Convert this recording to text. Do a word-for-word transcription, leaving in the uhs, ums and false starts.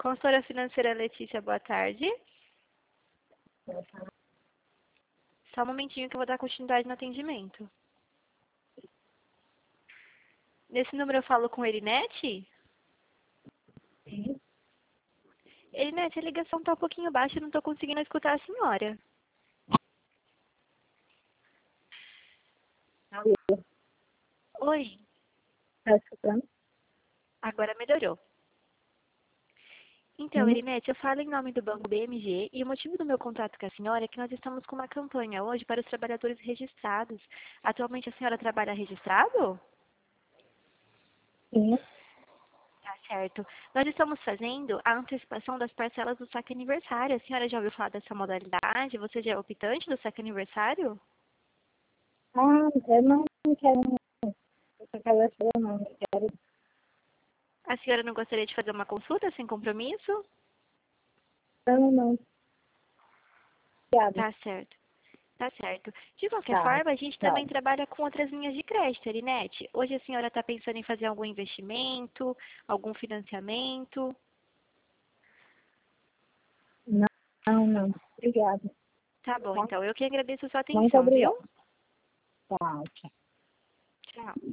Consultora financeira Letícia, boa tarde. Só um momentinho que eu vou dar continuidade no atendimento. Nesse número eu falo com Erinete? Sim. Erinete, a ligação está um pouquinho baixa, eu não estou conseguindo escutar a senhora. Alô, Oi, tá escutando? agora melhorou. Então, Sim. Erinete, eu falo em nome do Banco B M G e o motivo do meu contato com a senhora é que nós estamos com uma campanha hoje para os trabalhadores registrados. Atualmente a senhora trabalha registrado? Sim. Tá certo. Nós estamos fazendo a antecipação das parcelas do saque aniversário. A senhora já ouviu falar dessa modalidade? Você já é optante do saque aniversário? Ah, eu não quero essa cadastro, não. Eu quero. A senhora não gostaria de fazer uma consulta sem compromisso? Não, não. Obrigada. Tá certo. Tá certo. De qualquer Tá. forma, a gente Tchau. também trabalha com outras linhas de crédito, Erinete. Hoje a senhora está pensando em fazer algum investimento, algum financiamento? Não, não, não. Obrigada. Tá bom, Tá? então. Eu que agradeço a sua Muito atenção, viu? obrigada. Tchau, tchau. Tchau.